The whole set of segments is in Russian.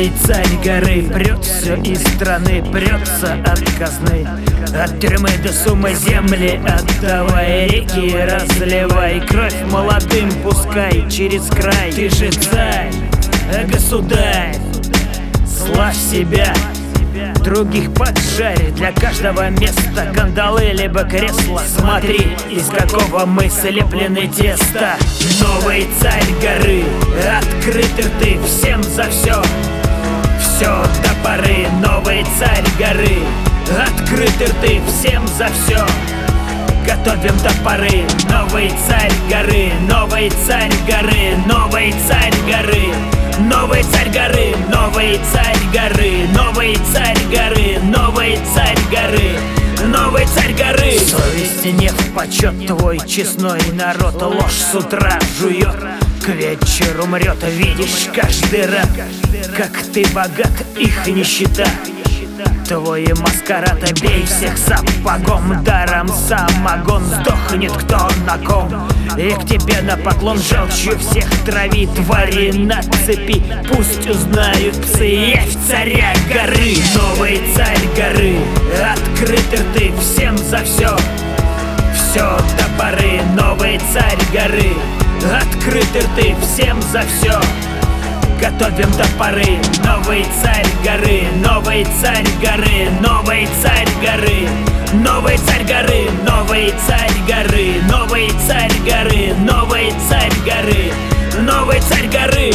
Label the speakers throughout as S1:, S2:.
S1: Новый царь горы прет все из страны, прется от казны, от тюрьмы до суммы земли отдавай, реки разливай, кровь молодым пускай через край. Ты же царь, государь, славь себя, других поджарь, для каждого места кандалы либо кресла. Смотри, из какого мы слеплены теста. Новый царь горы, открыты рты всем за все, все до поры. Новый царь горы, открыты рты всем за все, готовим топоры. Новый царь горы, новый царь горы, новый царь горы, новый царь горы, новый царь горы, новый царь горы, новый царь горы, новый царь горы. Совести не в почет твой честной народ, ложь с утра жует, к вечеру мрет. Видишь каждый раз, как ты богат, их нищета. Твой маскарад, бей всех сапогом, даром самогон, сдохнет кто на ком. И к тебе на поклон желчью всех трави, твари на цепи, пусть узнают псы. Явь царя горы, новый царь горы, открыты рты всем за все, все до поры. Новый царь горы, открыты рты всем за все, готовим топоры. Новый царь горы, новый царь горы, новый царь горы, новый царь горы, новый царь горы, новый царь горы, новый царь горы, новый царь горы.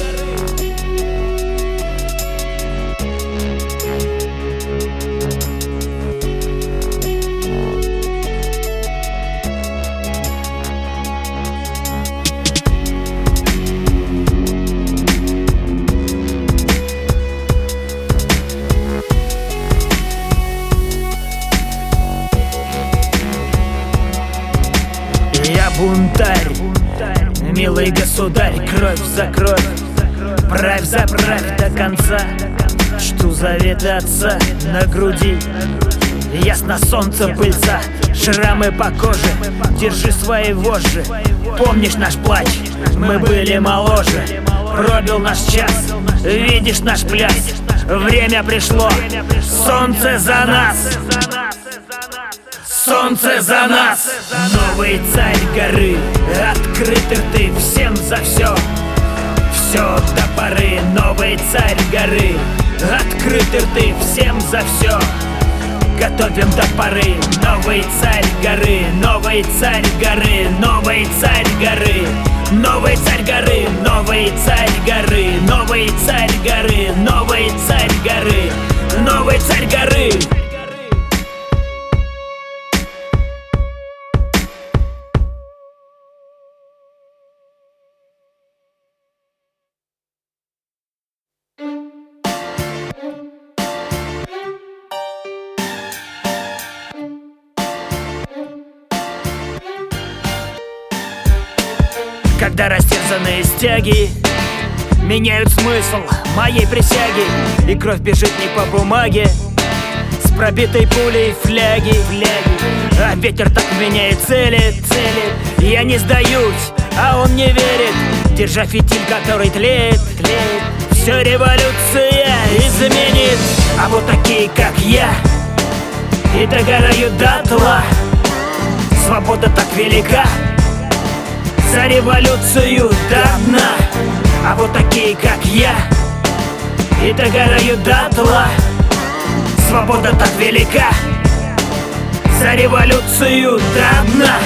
S1: Я бунтарь, милый государь, кровь за кровь, правь за правь до конца. Чту завет отца на груди, ясно солнце пыльца, шрамы по коже, держи свои вожжи. Помнишь наш плач, мы были моложе, пробил наш час, видишь наш пляс. Время пришло, солнце за нас, солнце за нас. Новый царь горы, открыты рты всем за все, все до поры. Новый царь горы, открыты рты всем за все, готовим топоры. Новый царь горы, новый царь горы, новый царь горы, новый царь горы, новый царь горы, новый царь горы, новый царь горы, новый царь горы. Когда растерзанные стяги меняют смысл моей присяги, и кровь бежит не по бумаге с пробитой пулей фляги, а ветер так меняет цели. Я не сдаюсь, а он не верит, держа фитиль, который тлеет. Все революция изменит, а вот такие, как я, и догорают дотла. Свобода так велика, за революцию до дна. А вот такие, как я, и догорают дотла. Свобода так велика, за революцию до дна.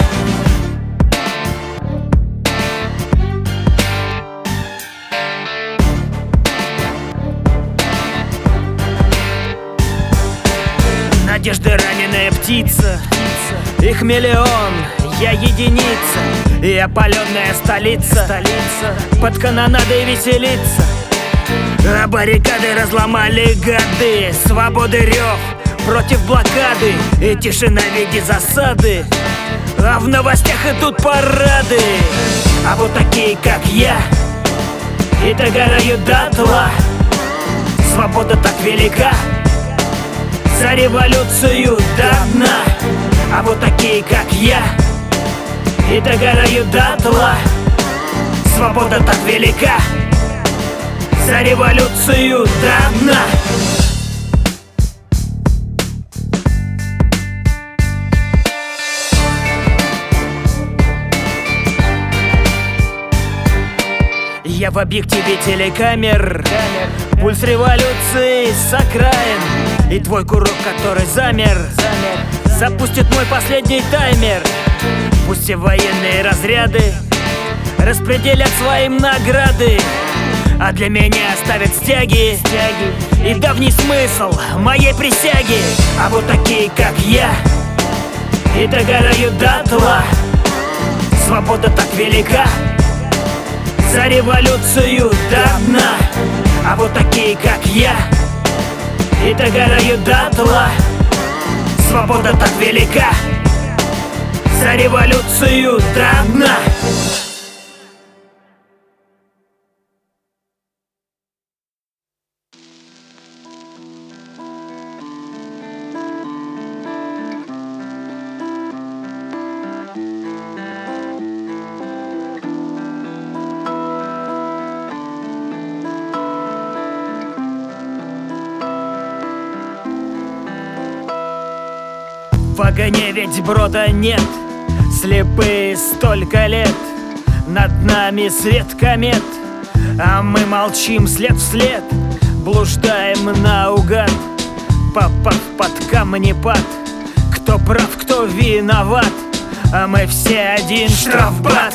S1: Надежды раненая птица, их миллион, я единица. И опаленная столица под канонадой веселится. А баррикады разломали гады, свободы рев против блокады, и тишина в виде засады. А в новостях идут парады. А вот такие, как я, и догорают дотла. Свобода так велика, за революцию до дна. А вот такие, как я, и догорают дотла. Свобода так велика, за революцию до дна. Я в объективе телекамер, пульс революции с окраин. И твой курок, который замер, запустит мой последний таймер. Пусть все военные разряды распределят своим награды, а для меня оставят стяги и давний смысл моей присяги. А вот такие, как я, и догорают дотла. Свобода так велика, за революцию до дна. А вот такие, как я, и догорают дотла. Свобода так велика, за революцию до дна. В огне ведь брода нет, слепые столько лет. Над нами свет комет, а мы молчим след в след. Блуждаем наугад, попав под камнепад. Кто прав, кто виноват, а мы все один штрафбат.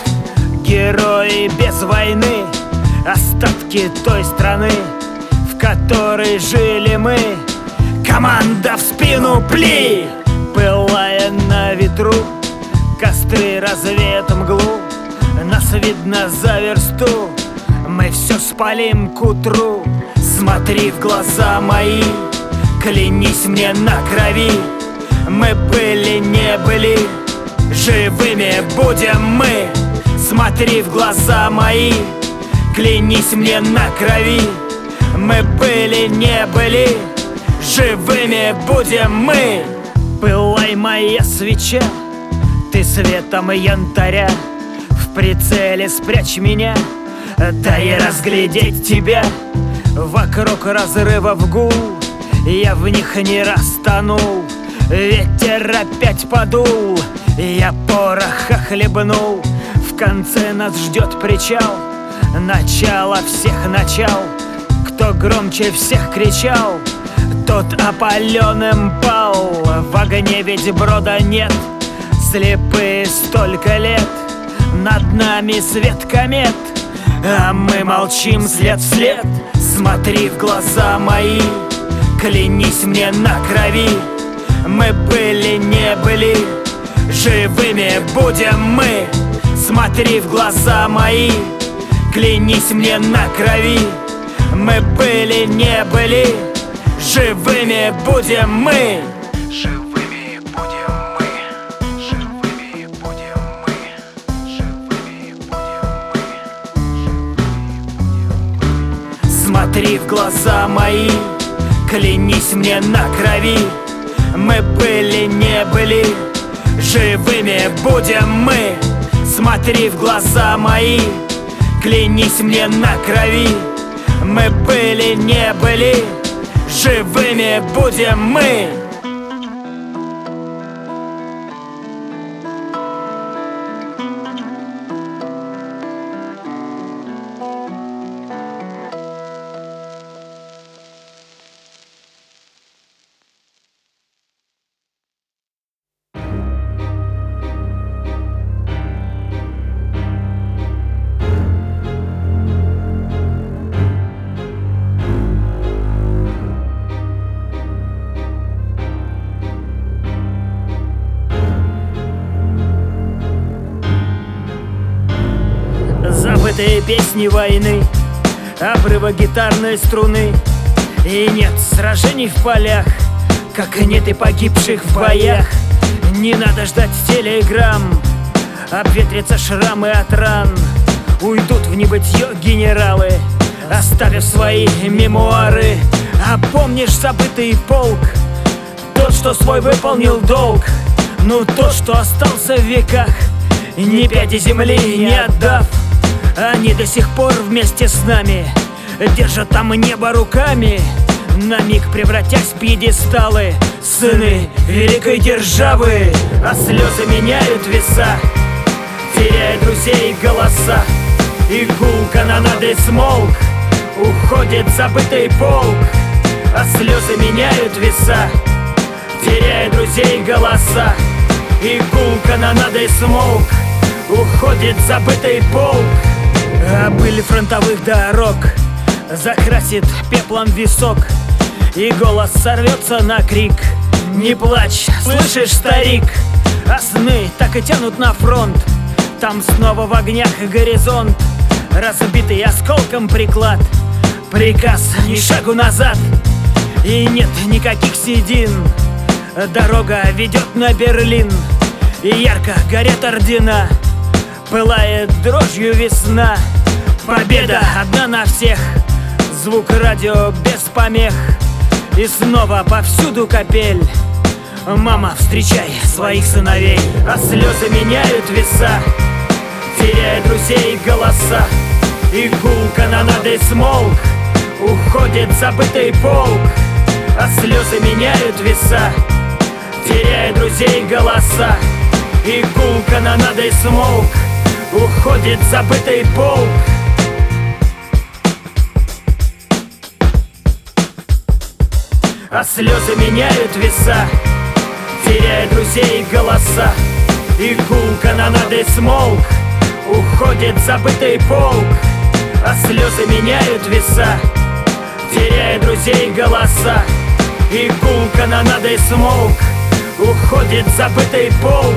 S1: Герои без войны, остатки той страны, в которой жили мы. Команда в спину пли! Пылая на ветру, костры развеют мглу. Нас видно за версту, мы все спалим к утру. Смотри в глаза мои, клянись мне на крови. Мы были, не были, живыми будем мы. Смотри в глаза мои, клянись мне на крови. Мы были, не были, живыми будем мы. Пылай, моя свеча, ты светом янтаря. В прицеле спрячь меня, дай разглядеть тебя. Вокруг разрывов гул, я в них не раз тонул. Ветер опять подул, я пороха хлебнул. В конце нас ждет причал, начало всех начал. Кто громче всех кричал, тот опаленным пал. В огне ведь брода нет, слепые столько лет. Над нами свет комет, а мы молчим след в след. Смотри в глаза мои, клянись мне на крови. Мы были, не были, живыми будем мы. Смотри в глаза мои, клянись мне на крови. Мы были, не были, живыми будем мы.
S2: Живыми будем мы. Живыми будем мы. Живыми будем мы.
S1: Смотри в глаза мои, клянись мне на крови. Мы были, не были, живыми будем мы. Смотри в глаза мои, клянись мне на крови. Мы были, не были, живыми будем мы. Забытые песни войны, обрыва гитарной струны. И нет сражений в полях, как и нет и погибших в боях. Не надо ждать телеграмм, обветрятся шрамы от ран. Уйдут в небытье генералы, оставив свои мемуары. А помнишь забытый полк, тот, что свой выполнил долг? Ну тот, что остался в веках, ни пяди земли не отдав. Они до сих пор вместе с нами, держат там небо руками, на миг превратясь в пьедесталы. Сыны великой державы, а слезы меняют веса, теряя друзей и голоса. И гул канонады смолк, уходит забытый полк, а слезы меняют веса, теряя друзей и голоса. И гул канонады смолк, уходит забытый полк. А пыль фронтовых дорог закрасит пеплом висок, и голос сорвется на крик: не плачь, слышишь, старик? А сны так и тянут на фронт, там снова в огнях горизонт, разбитый осколком приклад. Приказ ни шагу назад, и нет никаких седин. Дорога ведет на Берлин, и ярко горят ордена, пылает дрожью весна. Победа одна на всех, звук радио без помех, и снова повсюду капель. Мама, встречай своих сыновей, а слезы меняют веса, теряя друзей и голоса. И гул канонады смолк, уходит забытый полк, а слезы меняют веса, теряя друзей и голоса. И гул канонады смолк, уходит забытый полк. А слезы меняют веса, теряя друзей и голоса. И гул канонады смолк, уходит забытый полк. А слезы меняют веса, теряя друзей и голоса. И гул канонады смолк, уходит забытый полк.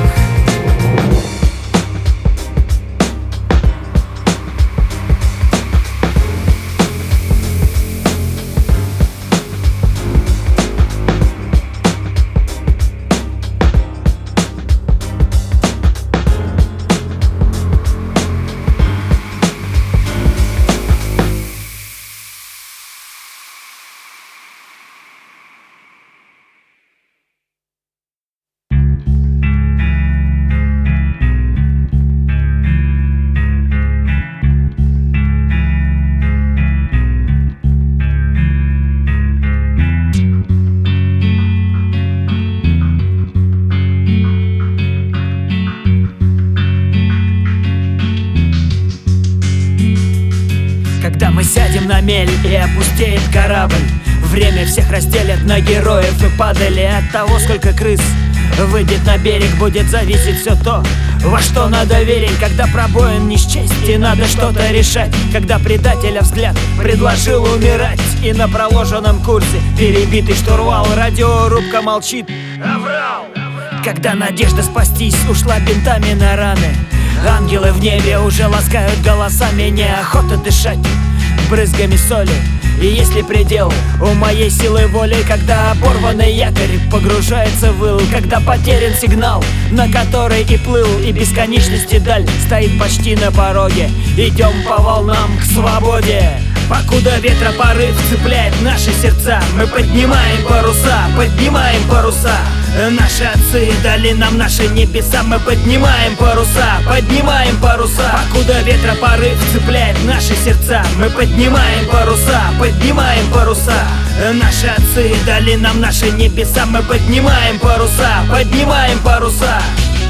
S1: Когда мы сядем на мель и опустеет корабль, время всех разделят на героев и падали. От того, сколько крыс выйдет на берег, будет зависеть все то, во что надо верить. Когда пробоин не счесть и надо что-то решать, когда предателя взгляд предложил умирать, и на проложенном курсе перебитый штурвал, радиорубка молчит, аврал. Когда надежда спастись ушла бинтами на раны, ангелы в небе уже ласкают голосами, неохота дышать брызгами соли. И если предел у моей силы воли, когда оборванный якорь погружается в ил, когда потерян сигнал, на который и плыл, и бесконечности даль стоит почти на пороге, идем по волнам к свободе. Покуда ветропорыв цепляет наши сердца, мы поднимаем паруса, поднимаем паруса. Наши отцы дали нам наши небеса, мы поднимаем паруса, поднимаем паруса. Покуда ветропорыв цепляет наши сердца, мы поднимаем паруса, поднимаем паруса. Наши отцы дали нам наши небеса, мы поднимаем паруса, поднимаем паруса.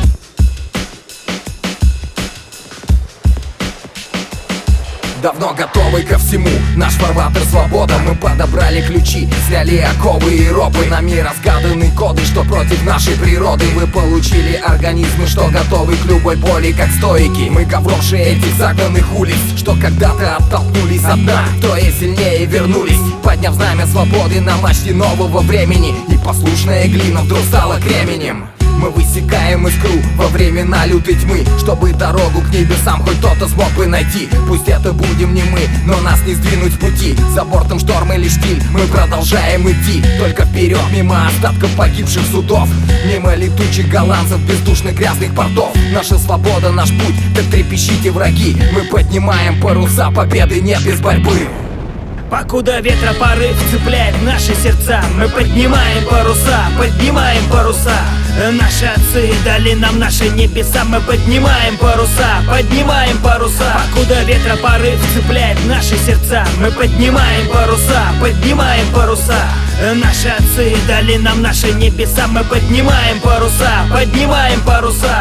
S3: Давно готовы ко всему, наш фарватер свобода. Мы подобрали ключи, сняли оковы и ропы. Нами разгаданы коды, что против нашей природы. Вы получили организмы, что готовы к любой боли, как стоики. Мы ковровши этих загнанных улиц, что когда-то оттолкнулись от дна. Трое сильнее вернулись, подняв знамя свободы на мачте нового времени. И послушная глина вдруг стала кременем. Мы высекаем искру во времена лютой тьмы, чтобы дорогу к небесам хоть кто-то смог бы найти. Пусть это будем не мы, но нас не сдвинуть с пути. За бортом шторм или штиль, мы продолжаем идти только вперед, мимо остатков погибших судов, мимо летучих голландцев, бездушных грязных портов. Наша свобода, наш путь, так трепещите враги. Мы поднимаем паруса, победы нет без борьбы.
S1: Покуда ветропорыв цепляет наши сердца, мы поднимаем паруса, поднимаем паруса. Наши отцы дали нам наши небеса. Мы поднимаем паруса, поднимаем паруса. Покуда ветра порыв цепляет наши сердца. Мы поднимаем паруса, поднимаем паруса. Наши отцы дали нам наши небеса. Мы поднимаем паруса, поднимаем паруса.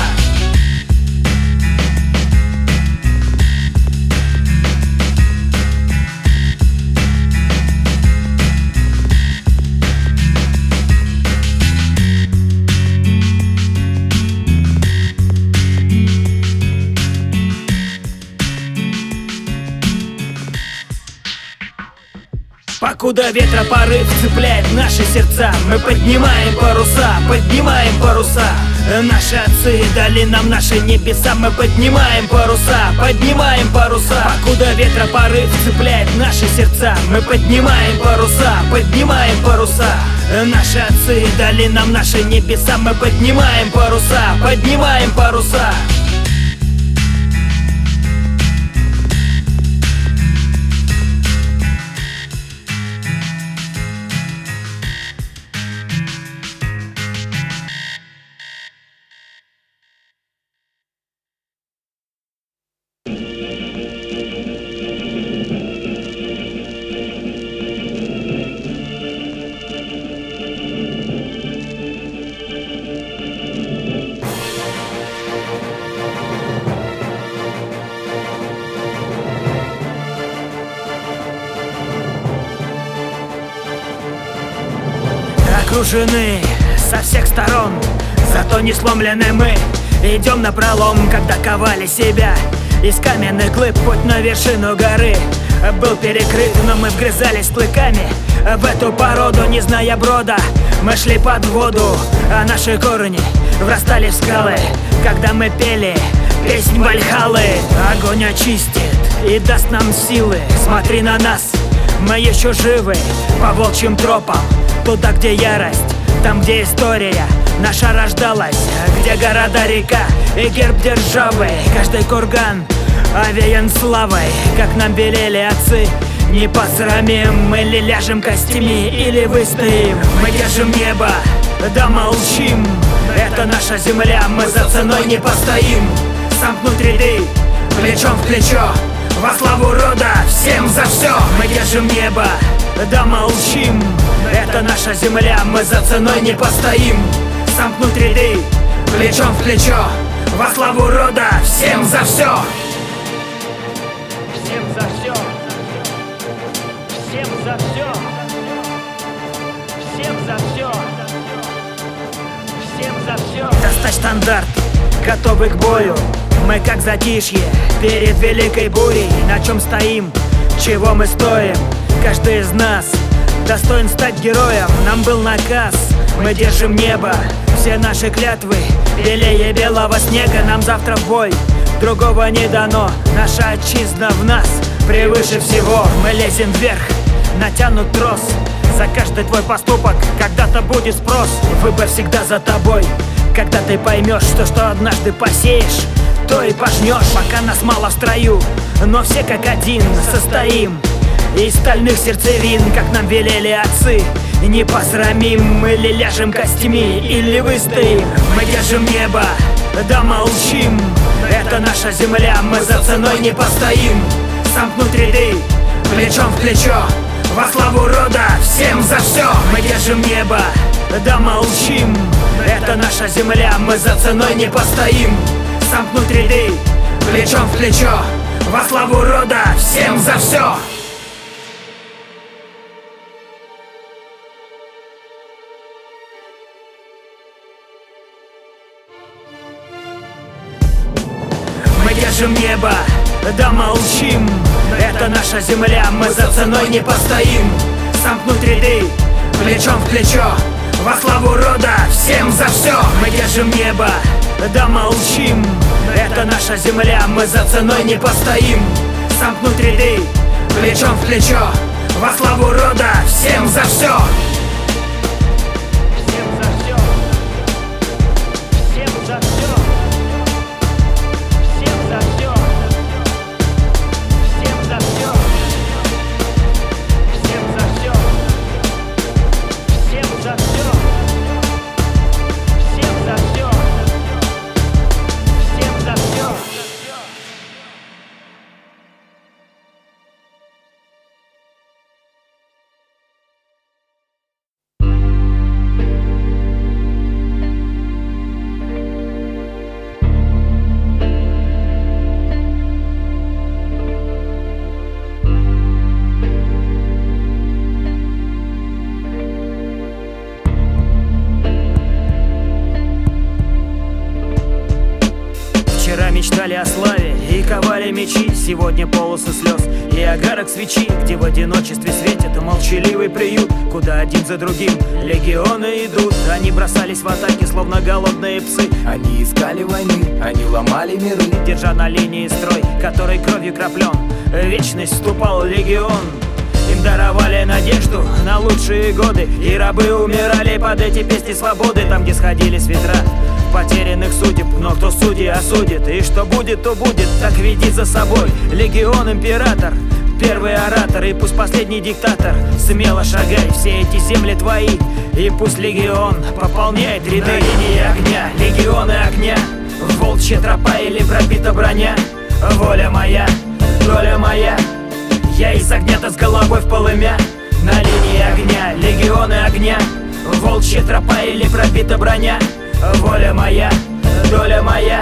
S1: Покуда ветра порыв цепляет наши сердца. Мы поднимаем паруса, поднимаем паруса. Наши отцы дали нам наши небеса. Мы поднимаем паруса, поднимаем паруса. Покуда ветра порыв цепляет наши сердца. Мы поднимаем паруса, поднимаем паруса. Наши отцы дали нам наши небеса. Мы поднимаем паруса, поднимаем паруса. Окружены со всех сторон, зато не сломлены мы. Идем напролом, когда ковали себя. Из каменных глыб путь на вершину горы был перекрыт, но мы вгрызались клыками в эту породу, не зная брода. Мы шли под воду, а наши корни врастали в скалы. Когда мы пели песнь Вальхаллы, огонь очистит и даст нам силы. Смотри на нас, мы еще живы по волчьим тропам. Туда, где ярость, там, где история наша рождалась, где города, река и герб державы. Каждый курган овеян славой, как нам велели отцы. Не посрамим, мы ли ляжем костями или выстоим. Мы держим небо, да молчим. Это наша земля, мы за ценой не постоим. Сомкнуть ряды, плечом в плечо, во славу рода, всем за все. Мы держим небо, да молчим. Это наша земля, мы за ценой не постоим. Сомкнуть ряды, плечом в плечо, во славу рода, всем за все. Всем за все. Всем за все. Всем за все. Всем за все. Достать штандарт, готовы к бою. Мы как затишье перед великой бурей. На чем стоим, чего мы стоим? Каждый из нас достоин стать героем. Нам был наказ, мы держим небо. Все наши клятвы белее белого снега. Нам завтра в бой, другого не дано. Наша отчизна в нас превыше всего. Мы лезем вверх, натянут трос. За каждый твой поступок когда-то будет спрос. Выбор всегда за тобой. Когда ты поймешь, что однажды посеешь, то и пожнешь. Пока нас мало в строю, но все как один состоим из стальных сердцевин, как нам велели отцы. Не посрамим, мы ли ляжем костями или выстоим. Мы держим небо, да молчим. Это наша земля, мы за ценой не постоим. Сомкнуть ряды, плечом в плечо, во славу рода, всем за все. Мы держим небо, да молчим. Это наша земля, мы за ценой не постоим. Сомкнуть ряды, плечом в плечо, во славу рода, всем за все. Мы держим небо, да молчим. Это наша земля, мы за ценой не постоим. Сомкнуть ряды, плечом в плечо, во славу рода, всем за все. Мы держим небо, да молчим. Это наша земля, мы за ценой не постоим. Сомкнуть ряды, плечом в плечо, во славу рода, всем за все. Всем за все. Всем за все. Всем за все. Всем за все. Всем за все. Всем за все. Всем за мечтали о славе и ковали мечи. Сегодня полосы слез и огарок свечи, где в одиночестве светит молчаливый приют, куда один за другим легионы идут. Они бросались в атаки, словно голодные псы.
S3: Они искали войны, они ломали миры,
S1: держа на линии строй, который кровью краплен. В вечность вступал легион. Им даровали надежду на лучшие годы, и рабы умирали под эти песни свободы. Там, где сходились ветра потерянных судеб, но кто судьи осудит, и что будет, то будет. Так веди за собой легион, император, первый оратор, и пусть последний диктатор. Смело шагай, все эти земли твои, и пусть легион пополняет ряды. На линии огня, легионы огня, волчья тропа или пробита броня. Воля моя, доля моя, я из огня-то с головой в полымя. На линии огня, легионы огня, волчья тропа или пробита броня. Воля моя, доля моя,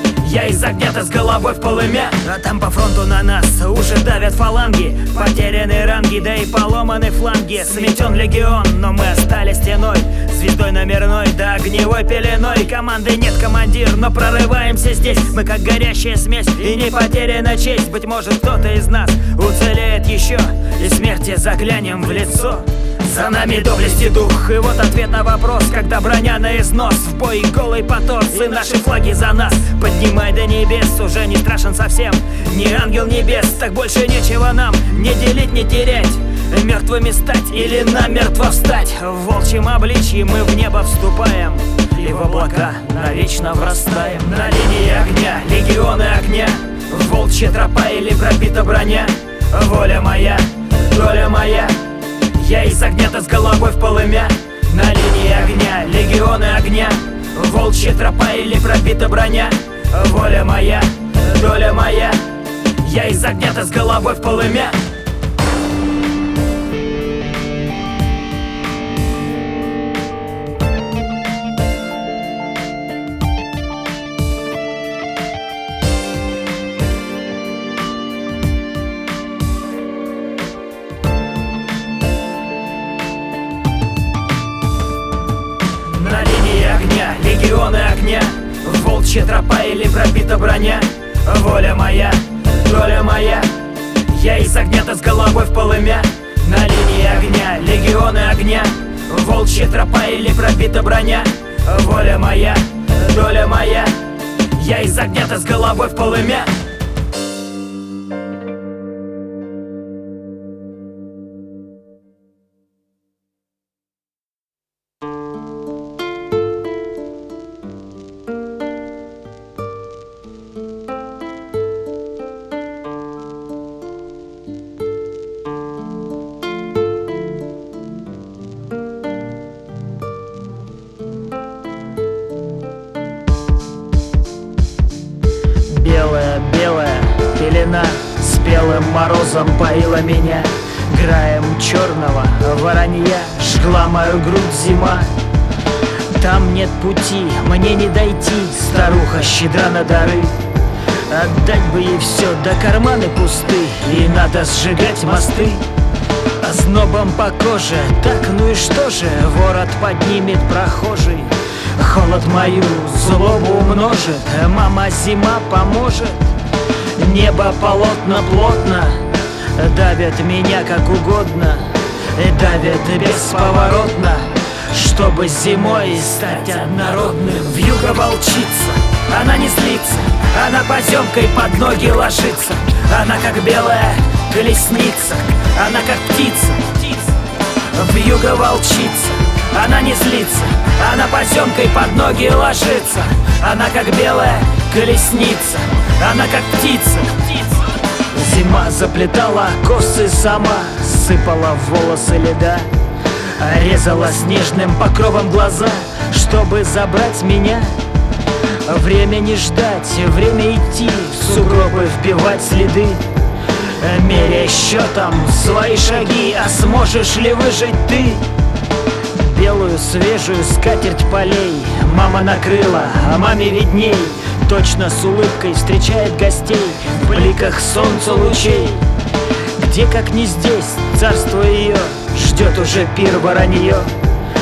S1: я из огня-то с головой в полымя. А там по фронту на нас уже давят фаланги, потеряны ранги, да и поломаны фланги. Сметен легион, но мы остались стеной, звездой номерной, да огневой пеленой. Команды нет, командир, но прорываемся здесь. Мы как горящая смесь, и не потеряна честь. Быть может, кто-то из нас уцелеет еще, и смерти заглянем в лицо. За нами доблесть и дух, и вот ответ на вопрос, когда броня на износ, в бой голый потос, и наши флаги за нас. Поднимай до небес, уже не страшен совсем, не ангел небес, так больше нечего нам не делить, не терять, мертвыми стать или намертво встать. В волчьем обличье мы в небо вступаем, и в облака навечно врастаем. На линии огня, легионы огня, волчья тропа или пробита броня. Воля моя, доля моя, я из огня-то с головой в полымя. На линии огня, легионы огня, волчья тропа или пробита броня. Воля моя, доля моя, я из огня-то с головой в полымя. На линии огня, легионы огня, волчья тропа или пробита броня. Воля моя, доля моя, я из огня-то с головой в полымя. На линии огня, легионы огня, волчья тропа или пробита броня. Воля моя, доля моя, я из огня-то с головой в полымя. Белая пелена спелым морозом поила меня. Граем черного воронья жгла мою грудь зима. Там нет пути, мне не дойти, старуха щедра на дары. Отдать бы ей все, да карманы пусты, и надо сжигать мосты. Ознобом по коже, так ну и что же, ворот поднимет прохожий. Холод мою злобу умножит, мама зима поможет. Небо полотна плотно давят меня как угодно, давят бесповоротно, чтобы зимой стать однородным. Вьюга волчица, она не злится, она поземкой под ноги ложится. Она как белая колесница, она как птица. Вьюга волчица, она не злится, она поземкой под ноги ложится. Она как белая колесница, она как птица. Зима заплетала косы сама, сыпала в волосы льда, резала снежным покровом глаза, чтобы забрать меня. Время не ждать, время идти, в сугробы вбивать следы, меряя счетом свои шаги. А сможешь ли выжить ты? Белую свежую скатерть полей мама накрыла, а маме видней. Точно с улыбкой встречает гостей в бликах солнца лучей. Где, как не здесь, царство ее ждет уже пир воронье.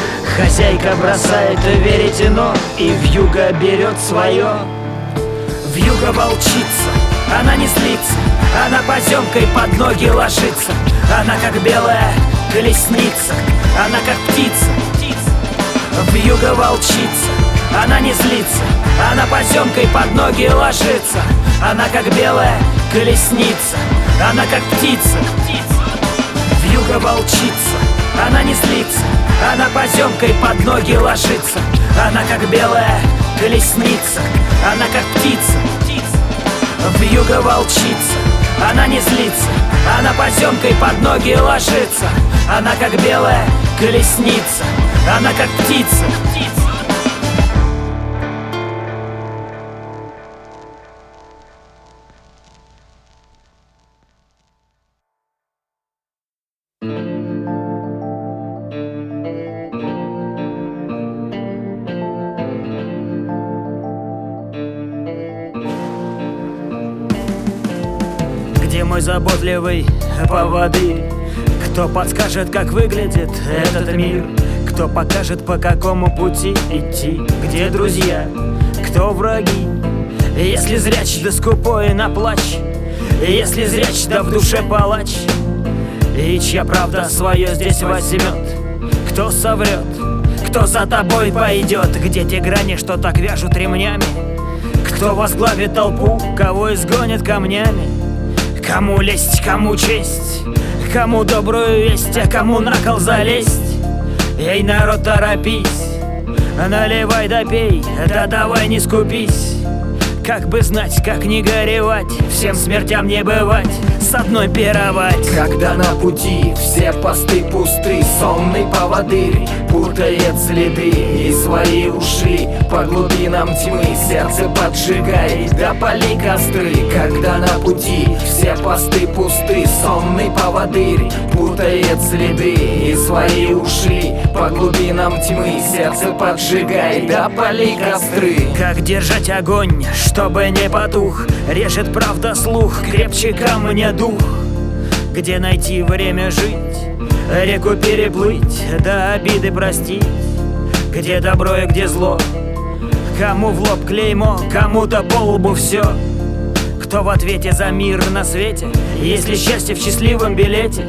S1: Хозяйка бросает веретено, и вьюга берет свое. Вьюга волчица, она не злится, она поземкой под ноги ложится. Она как белая колесница, она как птица. Вьюга волчица, она не злится, она поземкой под ноги ложится. Она как белая колесница, она как птица. Вьюга волчица, она не злится, она поземкой под ноги ложится. Она как белая колесница, она как птица. Вьюга волчица, она не злится, она поземкой под ноги ложится. Она как белая колесница, она как птица. Где мой заботливый поводырь? Кто подскажет, как выглядит этот мир? Кто покажет, по какому пути идти? Где друзья? Кто враги? Если зряч да скупой на плач, если зряч да в душе палач, и чья правда свое здесь возьмет? Кто соврет? Кто за тобой пойдет? Где те грани, что так вяжут ремнями? Кто возглавит толпу, кого изгонят камнями? Кому лесть, кому честь, кому добрую весть, а кому на кол залезть? Эй, народ, торопись, наливай да пей, да давай не скупись. Как бы знать, как не горевать, всем смертям не бывать, с одной пировать.
S3: Когда на пути все посты пусты, сонный поводырь путает следы, и свои ушли по глубинам тьмы, сердце поджигай, да пали костры. Когда на пути все посты пусты, сонный поводырь путает следы, и свои ушли по глубинам тьмы, сердце поджигай, да пали костры.
S1: Как держать огонь, чтобы не потух? Режет правда слух, крепче камня дух. Где найти время жить, реку переплыть, да обиды простить? Где добро и где зло? Кому в лоб клеймо, кому-то по лбу все. Кто в ответе за мир на свете, если счастье в счастливом билете?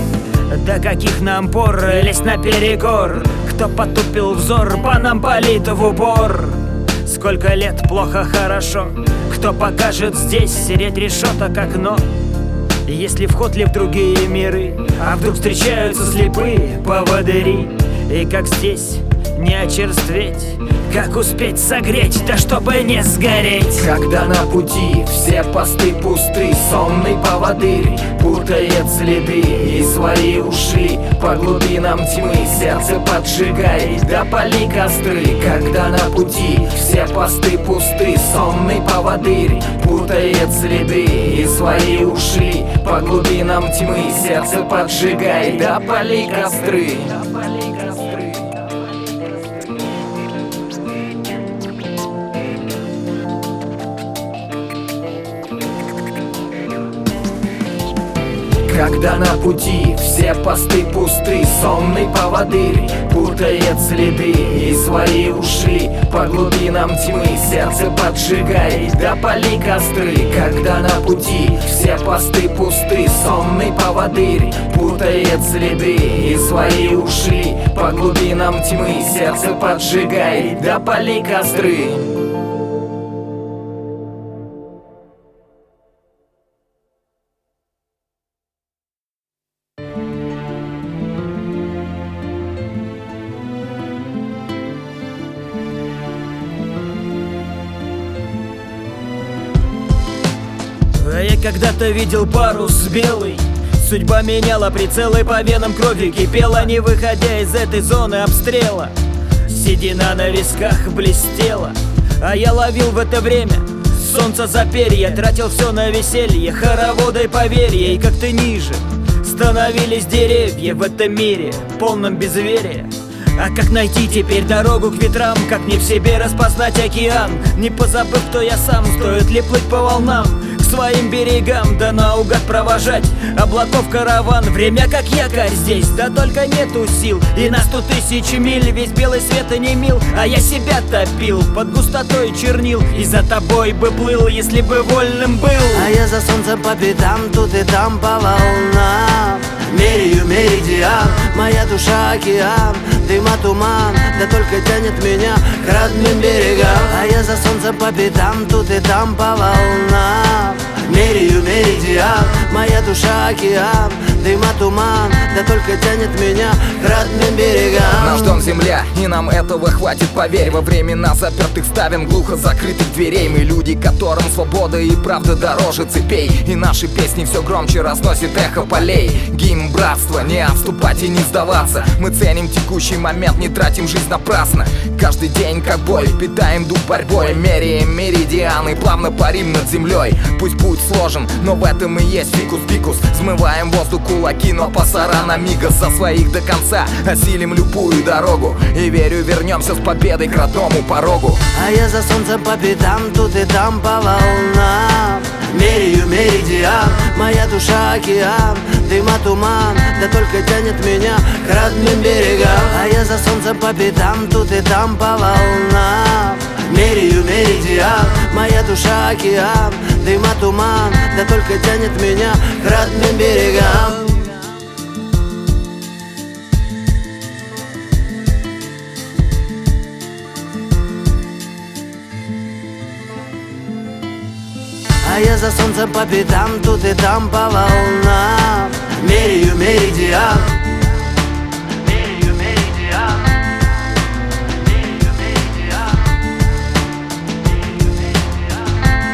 S1: До каких нам пор лезть наперекор? Кто потупил взор, по нам палит в упор? Сколько лет плохо хорошо? Кто покажет здесь сереть решеток окно? Если вход ли в другие миры, а вдруг встречаются слепые поводыри? И как здесь не очерстветь, как успеть согреть, да чтобы не сгореть?
S3: Когда на пути все посты пусты, сонный поводырь путает следы, и свои ушли по глубинам тьмы, сердце поджигай, да пали костры. Когда на пути все посты пусты, сонный поводырь путает следы, и свои ушли по глубинам тьмы, сердце поджигай, да пали костры. Когда на пути все посты пусты, сонный поводырь путает следы, и свои ушли по глубинам тьмы, сердце поджигай, да пали костры. Когда на пути все посты пусты, сонный поводырь путает следы, и свои ушли по глубинам тьмы, сердце поджигай, да пали костры.
S1: Я когда-то видел парус белый, судьба меняла прицелы, по венам крови кипела, не выходя из этой зоны обстрела. Седина на висках блестела, а я ловил в это время солнце за перья, тратил все на веселье, хороводы поверья. И как-то ниже становились деревья в этом мире, полном безверия. А как найти теперь дорогу к ветрам? Как не в себе распознать океан? Не позабыв, кто я сам, стоит ли плыть по волнам? К своим берегам, да наугад провожать облаков караван. Время как якорь здесь, да только нету сил. И на 100 000 миль весь белый свет и не мил. А я себя топил под густотой чернил, и за тобой бы плыл, если бы вольным был.
S4: А я за солнцем по пятам, тут и там по волнам. Меряю меридиан, моя душа океан. Дыма туман, да только тянет меня к родным берегам. А я за солнцем по пятам, тут и там по волнам. Меряю меридиан, моя душа океан. Дыма туман, да только тянет меня к родным берегам.
S3: Наш дом земля, и нам этого хватит, поверь. Во времена запертых ставен глухо закрытых дверей мы люди, которым свобода и правда дороже цепей. И наши песни все громче разносит эхо полей. Гимн братства, не отступать и не сдаваться. Мы ценим текущий момент, не тратим жизнь напрасно. Каждый день как бой, питаем дух борьбой. Меряем меридианы, плавно парим над землей. Пусть путь сложен, но в этом и есть фикус-пикус. Смываем воздух кулаки, но пасара на мигас. За своих до конца осилим любую дорогу. И верю, вернемся с победой к родному порогу.
S4: А я за солнцем по пятам, тут и там по волнам. Меряю меридиан, моя душа океан. Дыма туман, да только тянет меня к родным берегам. А я за солнцем по пятам, тут и там по волнам. Меряю меридиан, моя душа океан. Дыма туман, да только тянет меня к родным берегам. А я за солнцем по пятам, тут и там по волнам. Меряю меридиан. Меряю меридиан. Меряю меридиан. Меряю меридиан.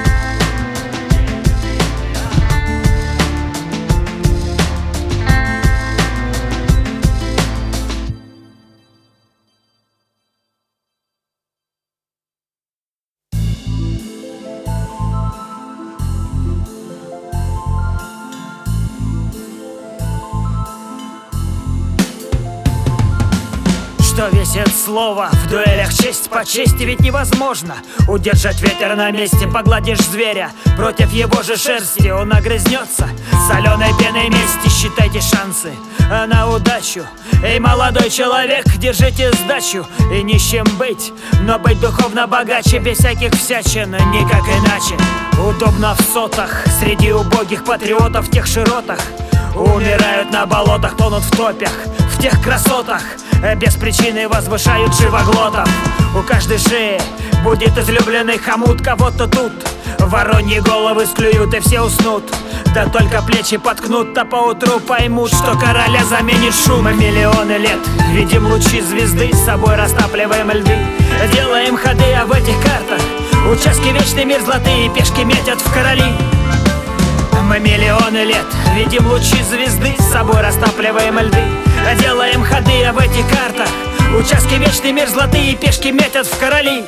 S1: Что весит слово в дуэлях честь по чести, ведь невозможно удержать ветер на месте. Погладишь зверя против его же шерсти, он огрызнется соленой пеной мести. Считайте шансы на удачу. Эй, молодой человек, держите сдачу. И нищим быть, но быть духовно богаче, без всяких всячин, никак иначе. Удобно в сотах, среди убогих патриотов в тех широтах. Умирают на болотах, тонут в топях, в тех красотах. Без причины возвышают живоглотов. У каждой шеи будет излюбленный хомут. Кого-то тут вороньи головы склюют и все уснут. Да только плечи поткнут, а поутру поймут, что короля заменит шум. Мы миллионы лет видим лучи звезды, с собой растапливаем льды, делаем ходы, а в этих картах участки вечной мерзлоты, и пешки метят в короли. Мы миллионы лет видим лучи звезды, с собой растапливаем льды, делаем ходы, а в этих картах участки вечной мерзлоты, и пешки метят в короли.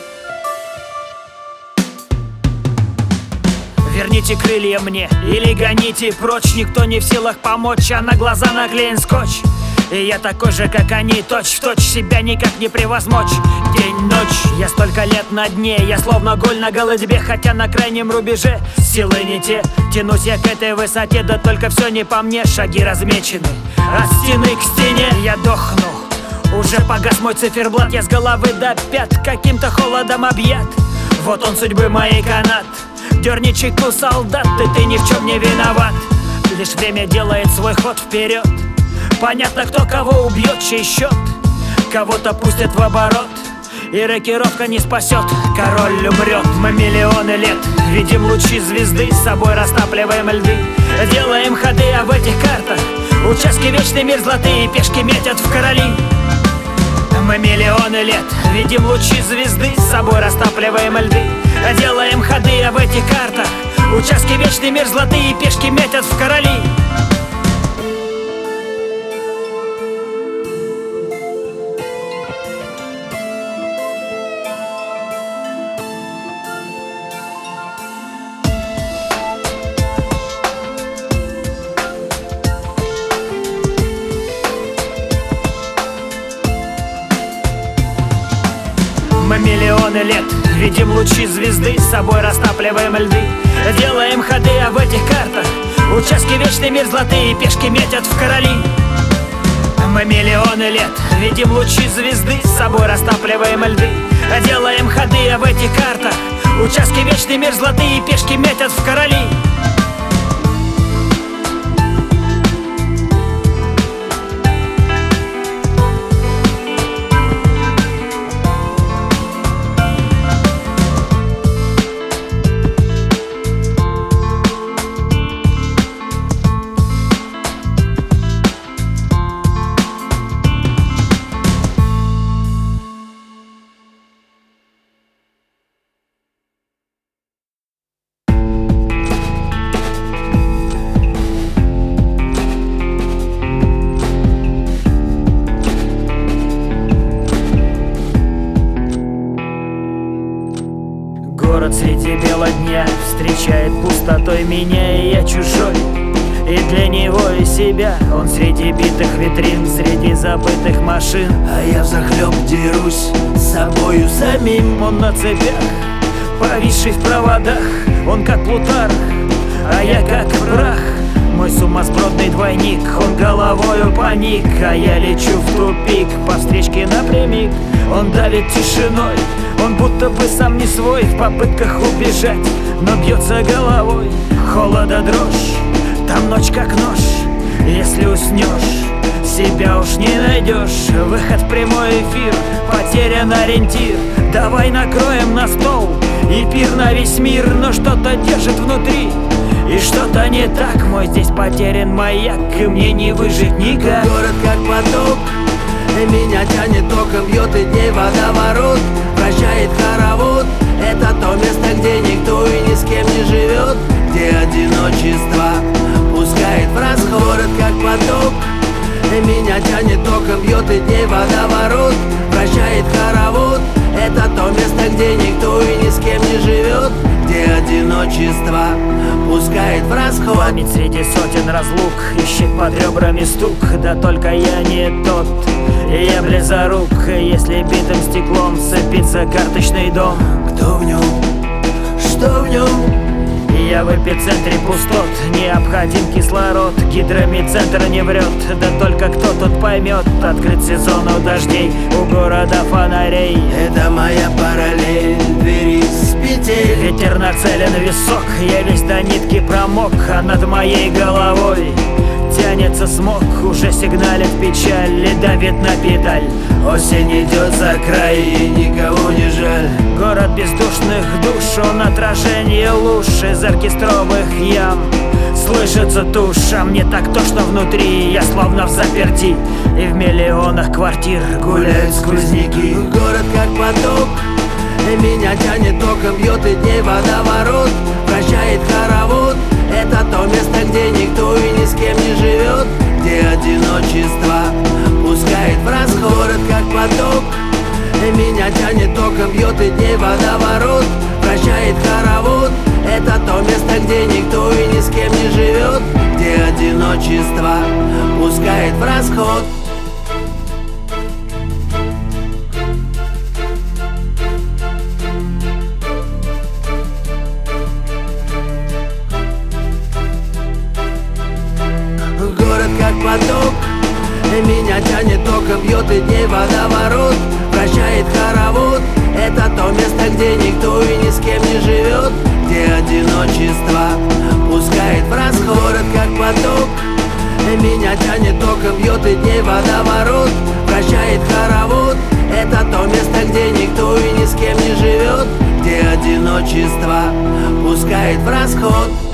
S1: Верните крылья мне или гоните прочь, никто не в силах помочь, а на глаза наклеен скотч. И я такой же, как они, точь-в-точь, себя никак не превозмочь. День-ночь, я столько лет на дне, я словно голь на голодьбе, хотя на крайнем рубеже силы не те. Тянусь я к этой высоте, да только все не по мне. Шаги размечены от стены к стене, я дохну. Уже погас мой циферблат, я с головы до пят каким-то холодом объят. Вот он судьбы моей канат. Дерни чеку, солдат, ты ни в чем не виноват. Лишь время делает свой ход вперед. Понятно, кто кого убьет, чей счет. Кого-то пустят в оборот, и рокировка не спасет, король умрет. Мы миллионы лет видим лучи звезды, с собой растапливаем льды, делаем ходы, а в этих картах участки вечной мерзлоты, и пешки метят в короли. Мы миллионы лет видим лучи звезды, с собой растапливаем льды, делаем ходы, а в этих картах участки вечной мерзлоты, и пешки метят в короли. Мы миллионы лет видим лучи звезды, с собой растапливаем льды, Делаем ходы, а в этих картах участки вечной мерзлоты, и пешки метят в короли. Мы миллионы лет видим лучи звезды, с собой растапливаем льды. Делаем ходы, а в этих картах участки вечной мерзлоты, и пешки метят в короли. Город среди бела дня встречает пустотой меня, и я чужой. И для него, и себя он среди битых витрин, среди забытых машин.
S4: А я взахлеб дерусь с собою самим.
S1: Он на цепях, повисший в проводах, он как Плутарх, а я как прах. Мой сумасбродный двойник, он головою паник, а я лечу в тупик, по встречке напрямик. Он давит тишиной, он будто бы сам не свой, в попытках убежать, но бьется головой. Холода дрожь, там ночь как нож, если уснешь, себя уж не найдешь. Выход в прямой эфир, потерян ориентир. Давай накроем на стол и пир на весь мир, но что-то держит внутри, и что-то не так. Мой здесь потерян маяк, и мне не выжить никак.
S4: Город как поток, и меня тянет током, бьет и дней водоворот, вращает хоровод. Это то место, где никто и ни с кем не живет, где одиночество пускает в расход. Город как поток, и меня тянет током, бьет и дней водоворот, вращает хоровод. Это то место, где никто и ни с кем не живет, где одиночество пускает в расход.
S1: Память среди сотен разлук ищет под ребрами стук, да только я не тот, и я близорук. Если битым стеклом сыпется карточный дом,
S4: кто в нем? Что в нем?
S1: Я в эпицентре пустот, необходим кислород. Гидромедцентр не врет, да только кто тут поймет. Открыт сезону дождей, у города фонарей.
S4: Это моя параллель, двери с петель.
S1: Ветер нацелен в висок, я весь до нитки промок, а над моей головой тянется смог, уже сигналит печаль и давит на педаль.
S4: Осень идет за край, и никого не жаль.
S1: Город бездушных душ, он отражение луж из оркестровых ям. Слышится тушь, а мне так тошно внутри, я словно в заперти, и в миллионах квартир гуляют сквозняки.
S4: Город как поток, и меня тянет током, бьет и дней водоворот, вращает хоровод. Это то место, где никто и ни с кем не живет, где одиночество пускает в расход. Город как поток, и меня тянет током, бьет и дней водоворот, вращает хоровод. Это то место, где никто и ни с кем не живет, где одиночество пускает в расход. Город как поток, и меня тянет током, бьет и дней водоворот, вращает хоровод. Это то место, где никто и ни с кем не живет, где одиночество пускает в расход. Город как поток, и меня тянет током, бьет и дней водоворот, вращает хоровод. Это то место, где никто и ни с кем не живет, где одиночество пускает в расход.